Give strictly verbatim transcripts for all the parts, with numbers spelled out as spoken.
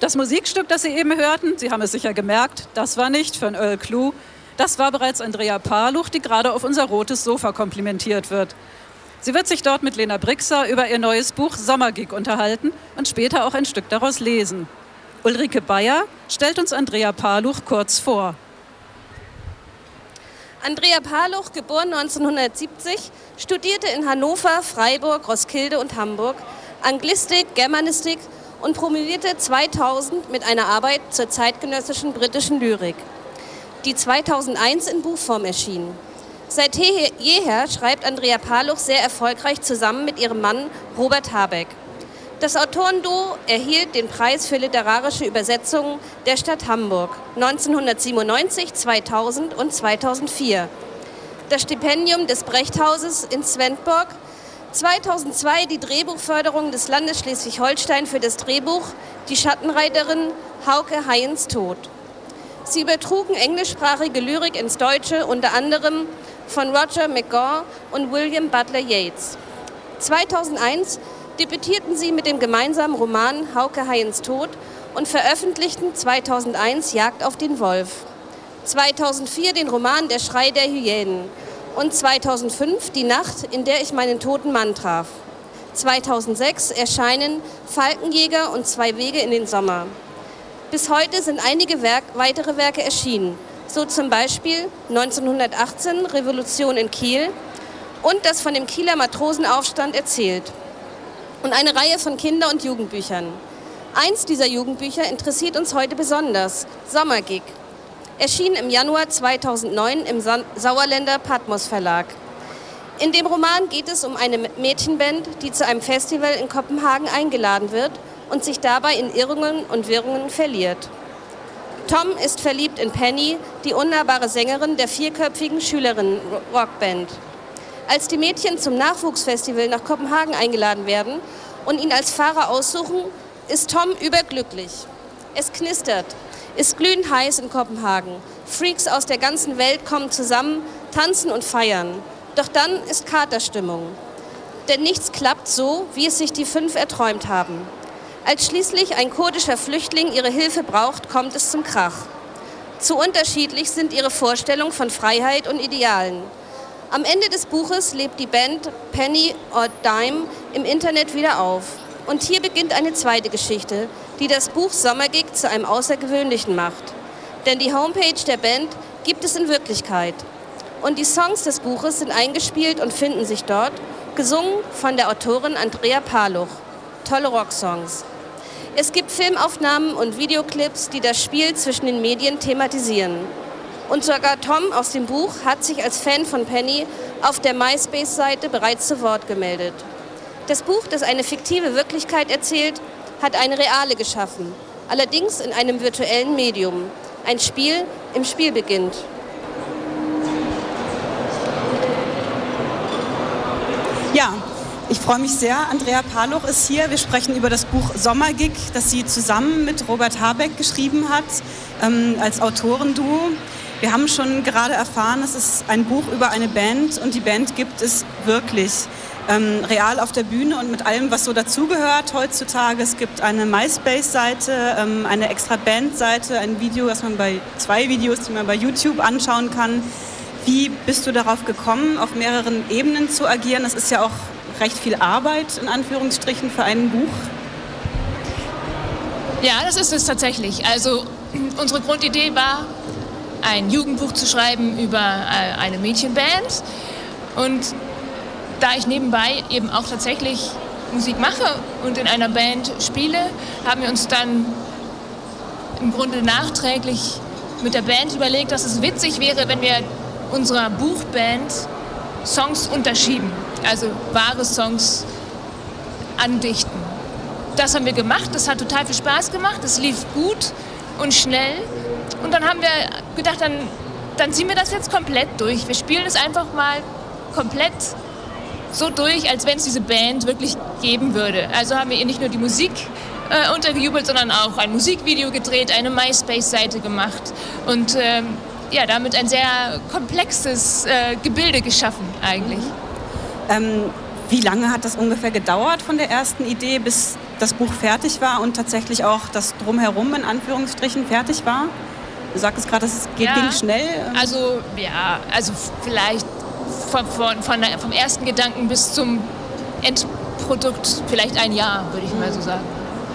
Das Musikstück, das Sie eben hörten, Sie haben es sicher gemerkt, das war nicht von Earl Klugh. Das war bereits Andrea Paluch, die gerade auf unser rotes Sofa komplimentiert wird. Sie wird sich dort mit Lena Brixer über ihr neues Buch Sommergig unterhalten und später auch ein Stück daraus lesen. Ulrike Bayer stellt uns Andrea Paluch kurz vor. Andrea Paluch, geboren neunzehnhundertsiebzig, studierte in Hannover, Freiburg, Roskilde und Hamburg Anglistik, Germanistik und promovierte zweitausend mit einer Arbeit zur zeitgenössischen britischen Lyrik, die zweitausendeins in Buchform erschien. Seit jeher schreibt Andrea Paluch sehr erfolgreich zusammen mit ihrem Mann Robert Habeck. Das Autorenduo erhielt den Preis für literarische Übersetzungen der Stadt Hamburg neunzehnhundertsiebenundneunzig, zweitausend und zweitausendvier. Das Stipendium des Brechthauses in Svendborg, zweitausendzwei die Drehbuchförderung des Landes Schleswig-Holstein für das Drehbuch Die Schattenreiterin Hauke Hayens Tod. Sie übertrugen englischsprachige Lyrik ins Deutsche, unter anderem von Roger McGaw und William Butler Yeats. zweitausendeins debütierten sie mit dem gemeinsamen Roman Hauke Hayens Tod und veröffentlichten zweitausendeins Jagd auf den Wolf, zweitausendvier den Roman Der Schrei der Hyänen und zweitausendfünf Die Nacht, in der ich meinen toten Mann traf. zweitausendsechs erscheinen Falkenjäger und Zwei Wege in den Sommer. Bis heute sind einige Werk, weitere Werke erschienen, so zum Beispiel neunzehnhundertachtzehn Revolution in Kiel und das von dem Kieler Matrosenaufstand erzählt und eine Reihe von Kinder- und Jugendbüchern. Eins dieser Jugendbücher interessiert uns heute besonders, Sommergig, erschien im Januar zweitausendneun im Sauerländer Patmos Verlag. In dem Roman geht es um eine Mädchenband, die zu einem Festival in Kopenhagen eingeladen wird und sich dabei in Irrungen und Wirrungen verliert. Tom ist verliebt in Penny, die unnahbare Sängerin der vierköpfigen Schülerinnen-Rockband. Als die Mädchen zum Nachwuchsfestival nach Kopenhagen eingeladen werden und ihn als Fahrer aussuchen, ist Tom überglücklich. Es knistert, ist glühend heiß in Kopenhagen. Freaks aus der ganzen Welt kommen zusammen, tanzen und feiern. Doch dann ist Katerstimmung. Denn nichts klappt so, wie es sich die fünf erträumt haben. Als schließlich ein kurdischer Flüchtling ihre Hilfe braucht, kommt es zum Krach. Zu unterschiedlich sind ihre Vorstellungen von Freiheit und Idealen. Am Ende des Buches lebt die Band Penny or Dime im Internet wieder auf. Und hier beginnt eine zweite Geschichte, die das Buch Sommergig zu einem Außergewöhnlichen macht. Denn die Homepage der Band gibt es in Wirklichkeit. Und die Songs des Buches sind eingespielt und finden sich dort, gesungen von der Autorin Andrea Paluch. Tolle Rocksongs. Es gibt Filmaufnahmen und Videoclips, die das Spiel zwischen den Medien thematisieren. Und sogar Tom aus dem Buch hat sich als Fan von Penny auf der MySpace-Seite bereits zu Wort gemeldet. Das Buch, das eine fiktive Wirklichkeit erzählt, hat eine reale geschaffen, allerdings in einem virtuellen Medium. Ein Spiel im Spiel beginnt. Ja, ich freue mich sehr. Andrea Paluch ist hier. Wir sprechen über das Buch Sommergig, das sie zusammen mit Robert Habeck geschrieben hat, ähm, als Autorenduo. Wir haben schon gerade erfahren, es ist ein Buch über eine Band und die Band gibt es wirklich. Ähm, real auf der Bühne und mit allem, was so dazugehört heutzutage. Es gibt eine MySpace-Seite, ähm, eine extra Band-Seite, ein Video, das man bei zwei Videos, die man bei YouTube anschauen kann. Wie bist du darauf gekommen, auf mehreren Ebenen zu agieren? Das ist ja auch recht viel Arbeit, in Anführungsstrichen, für ein Buch. Ja, das ist es tatsächlich. Also unsere Grundidee war, ein Jugendbuch zu schreiben über eine Mädchenband. Und da ich nebenbei eben auch tatsächlich Musik mache und in einer Band spiele, haben wir uns dann im Grunde nachträglich mit der Band überlegt, dass es witzig wäre, wenn wir unserer Buchband Songs unterschieben, also wahre Songs andichten. Das haben wir gemacht, das hat total viel Spaß gemacht, es lief gut und schnell. Und dann haben wir gedacht, dann, dann ziehen wir das jetzt komplett durch. Wir spielen es einfach mal komplett so durch, als wenn es diese Band wirklich geben würde. Also haben wir ihr nicht nur die Musik äh, untergejubelt, sondern auch ein Musikvideo gedreht, eine MySpace-Seite gemacht und ähm, ja, damit ein sehr komplexes äh, Gebilde geschaffen eigentlich. Ähm, wie lange hat das ungefähr gedauert von der ersten Idee bis das Buch fertig war und tatsächlich auch das Drumherum in Anführungsstrichen fertig war? Du sagtest gerade, es geht, ja, ging schnell. Also, ja, also vielleicht von, von, von der, vom ersten Gedanken bis zum Endprodukt vielleicht ein Jahr, würde ich mal so sagen.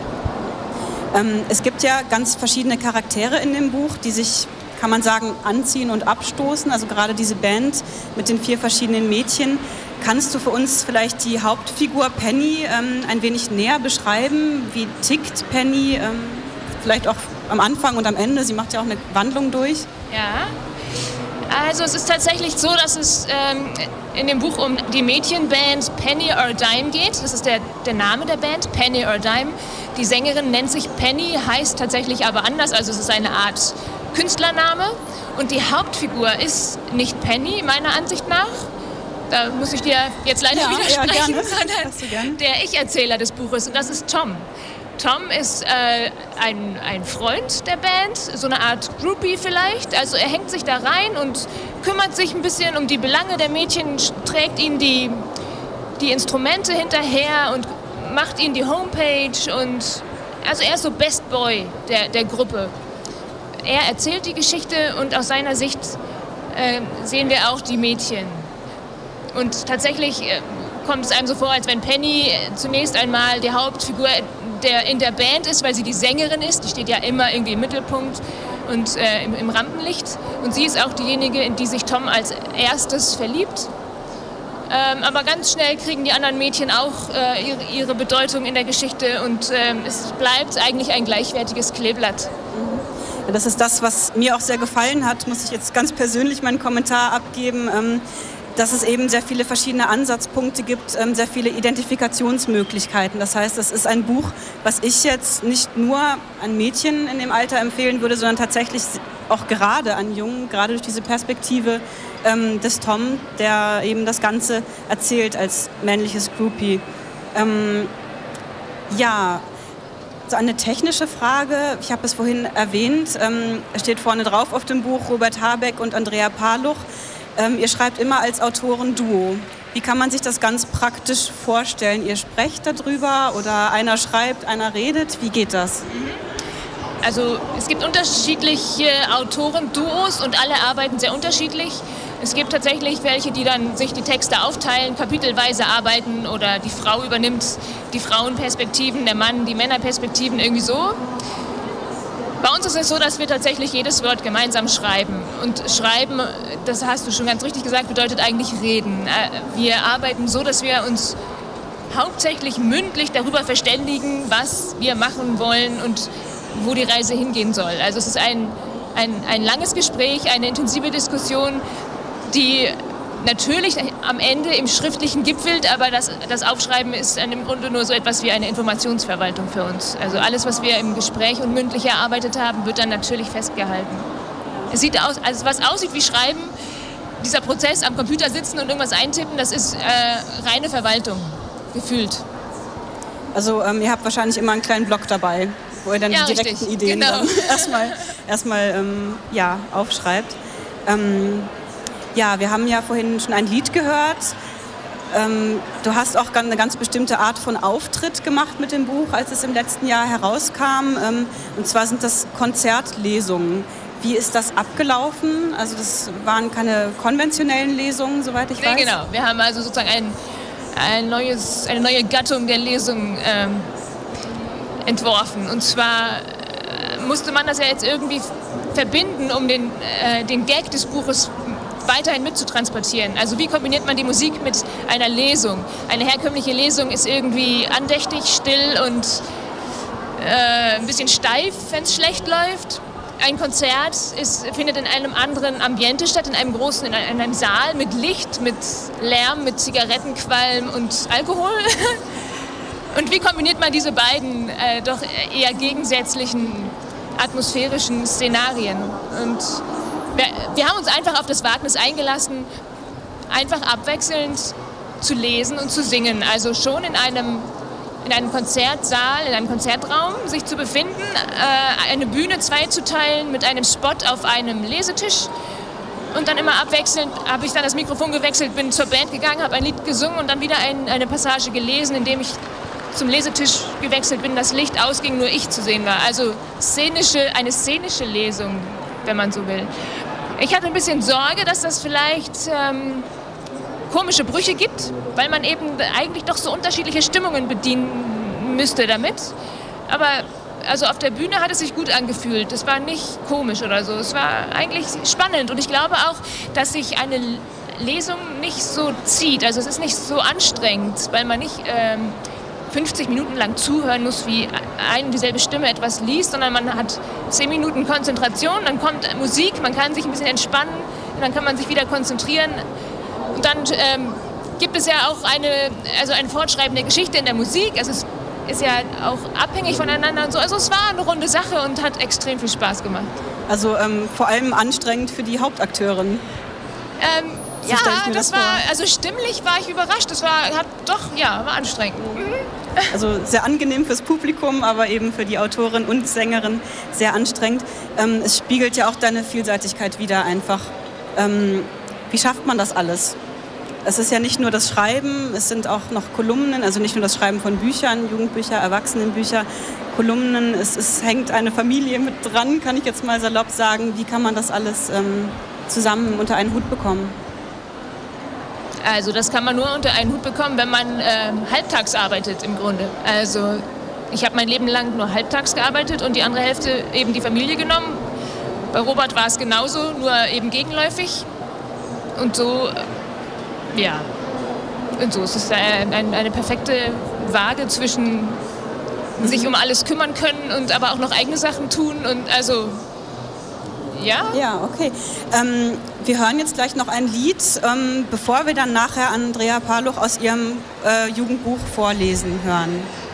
Ähm, es gibt ja ganz verschiedene Charaktere in dem Buch, die sich, kann man sagen, anziehen und abstoßen. Also gerade diese Band mit den vier verschiedenen Mädchen. Kannst du für uns vielleicht die Hauptfigur Penny ähm, ein wenig näher beschreiben? Wie tickt Penny? Ähm, vielleicht auch am Anfang und am Ende. Sie macht ja auch eine Wandlung durch. Ja, also es ist tatsächlich so, dass es ähm, in dem Buch um die Mädchenband Penny or Dime geht. Das ist der, der Name der Band, Penny or Dime. Die Sängerin nennt sich Penny, heißt tatsächlich aber anders. Also es ist eine Art Künstlername. Und die Hauptfigur ist nicht Penny, meiner Ansicht nach. Da muss ich dir jetzt leider ja, widersprechen, ja, sondern der Ich-Erzähler des Buches. Und das ist Tom. Tom ist äh, ein, ein Freund der Band, so eine Art Groupie vielleicht. Also er hängt sich da rein und kümmert sich ein bisschen um die Belange der Mädchen, trägt ihnen die, die Instrumente hinterher und macht ihnen die Homepage. Und also er ist so Best Boy der, der Gruppe. Er erzählt die Geschichte und aus seiner Sicht äh, sehen wir auch die Mädchen. Und tatsächlich äh, kommt es einem so vor, als wenn Penny zunächst einmal die Hauptfigur der in der Band ist, weil sie die Sängerin ist. Die steht ja immer irgendwie im Mittelpunkt und äh, im, im Rampenlicht. Und sie ist auch diejenige, in die sich Tom als erstes verliebt. Ähm, aber ganz schnell kriegen die anderen Mädchen auch äh, ihre, ihre Bedeutung in der Geschichte und äh, es bleibt eigentlich ein gleichwertiges Kleeblatt. Das ist das, was mir auch sehr gefallen hat, muss ich jetzt ganz persönlich meinen Kommentar abgeben. Ähm dass es eben sehr viele verschiedene Ansatzpunkte gibt, ähm, sehr viele Identifikationsmöglichkeiten. Das heißt, es ist ein Buch, was ich jetzt nicht nur an Mädchen in dem Alter empfehlen würde, sondern tatsächlich auch gerade an Jungen, gerade durch diese Perspektive ähm, des Tom, der eben das Ganze erzählt als männliches Groupie. Ähm, ja, so eine technische Frage, ich habe es vorhin erwähnt, ähm, es steht vorne drauf auf dem Buch Robert Habeck und Andrea Paluch. Ähm, ihr schreibt immer als Autoren-Duo. Wie kann man sich das ganz praktisch vorstellen? Ihr sprecht darüber oder einer schreibt, einer redet? Wie geht das? Also es gibt unterschiedliche Autoren-Duos und alle arbeiten sehr unterschiedlich. Es gibt tatsächlich welche, die dann sich die Texte aufteilen, kapitelweise arbeiten oder die Frau übernimmt die Frauenperspektiven, der Mann die Männerperspektiven, irgendwie so. Bei uns ist es so, dass wir tatsächlich jedes Wort gemeinsam schreiben. Und schreiben, das hast du schon ganz richtig gesagt, bedeutet eigentlich reden. Wir arbeiten so, dass wir uns hauptsächlich mündlich darüber verständigen, was wir machen wollen und wo die Reise hingehen soll. Also es ist ein, ein, ein langes Gespräch, eine intensive Diskussion, die natürlich am Ende im Schriftlichen gipfelt, aber das, das Aufschreiben ist im Grunde nur so etwas wie eine Informationsverwaltung für uns. Also alles, was wir im Gespräch und mündlich erarbeitet haben, wird dann natürlich festgehalten. Es sieht aus, also was aussieht wie Schreiben, dieser Prozess am Computer sitzen und irgendwas eintippen, das ist äh, reine Verwaltung, gefühlt. Also ähm, ihr habt wahrscheinlich immer einen kleinen Block dabei, wo ihr dann ja, die direkten richtig. Ideen Genau. dann erstmal, erstmal ähm, ja, aufschreibt. Ähm, Ja, wir haben ja vorhin schon ein Lied gehört. Ähm, du hast auch eine ganz bestimmte Art von Auftritt gemacht mit dem Buch, als es im letzten Jahr herauskam. Ähm, und zwar sind das Konzertlesungen. Wie ist das abgelaufen? Also das waren keine konventionellen Lesungen, soweit ich nee, weiß. Genau, wir haben also sozusagen ein, ein neues, eine neue Gattung der Lesungen ähm, entworfen. Und zwar äh, musste man das ja jetzt irgendwie verbinden, um den, äh, den Gag des Buches weiterhin mitzutransportieren. Also wie kombiniert man die Musik mit einer Lesung? Eine herkömmliche Lesung ist irgendwie andächtig, still und äh, ein bisschen steif, wenn es schlecht läuft. Ein Konzert ist, findet in einem anderen Ambiente statt, in einem großen, in einem Saal mit Licht, mit Lärm, mit Zigarettenqualm und Alkohol. Und wie kombiniert man diese beiden äh, doch eher gegensätzlichen atmosphärischen Szenarien? Und Wir, wir haben uns einfach auf das Wagnis eingelassen, einfach abwechselnd zu lesen und zu singen. Also schon in einem, in einem Konzertsaal, in einem Konzertraum sich zu befinden, äh, eine Bühne zweizuteilen mit einem Spot auf einem Lesetisch. Und dann immer abwechselnd habe ich dann das Mikrofon gewechselt, bin zur Band gegangen, habe ein Lied gesungen und dann wieder ein, eine Passage gelesen, indem ich zum Lesetisch gewechselt bin, das Licht ausging, nur ich zu sehen war. Also szenische, eine szenische Lesung, wenn man so will. Ich hatte ein bisschen Sorge, dass das vielleicht ähm, komische Brüche gibt, weil man eben eigentlich doch so unterschiedliche Stimmungen bedienen müsste damit. Aber also auf der Bühne hat es sich gut angefühlt. Es war nicht komisch oder so. Es war eigentlich spannend. Und ich glaube auch, dass sich eine Lesung nicht so zieht. Also es ist nicht so anstrengend, weil man nicht ähm, fünfzig Minuten lang zuhören muss, wie eine und dieselbe Stimme etwas liest, sondern man hat zehn Minuten Konzentration, dann kommt Musik, man kann sich ein bisschen entspannen, und dann kann man sich wieder konzentrieren. Und dann ähm, gibt es ja auch eine, also eine fortschreibende Geschichte in der Musik. Also es ist ja auch abhängig voneinander und so. Also es war eine runde Sache und hat extrem viel Spaß gemacht. Also ähm, vor allem anstrengend für die Hauptakteurin. Ähm, So ja, stelle ich mir das, das war, vor. also stimmlich war ich überrascht. Das war, hat doch, ja, war anstrengend. Mhm. Also sehr angenehm fürs Publikum, aber eben für die Autorin und Sängerin sehr anstrengend. Ähm, es spiegelt ja auch deine Vielseitigkeit wider einfach. Ähm, wie schafft man das alles? Es ist ja nicht nur das Schreiben, es sind auch noch Kolumnen, also nicht nur das Schreiben von Büchern, Jugendbücher, Erwachsenenbücher, Kolumnen. Es, es hängt eine Familie mit dran, kann ich jetzt mal salopp sagen. Wie kann man das alles ähm, zusammen unter einen Hut bekommen? Also das kann man nur unter einen Hut bekommen, wenn man äh, halbtags arbeitet im Grunde. Also ich habe mein Leben lang nur halbtags gearbeitet und die andere Hälfte eben die Familie genommen. Bei Robert war es genauso, nur eben gegenläufig. Und so, äh, ja, und so ist es eine, eine, eine perfekte Waage zwischen sich um alles kümmern können und aber auch noch eigene Sachen tun. Und also, ja. Ja, okay. Ähm, wir hören jetzt gleich noch ein Lied, ähm, bevor wir dann nachher Andrea Paluch aus ihrem äh, Jugendbuch vorlesen hören.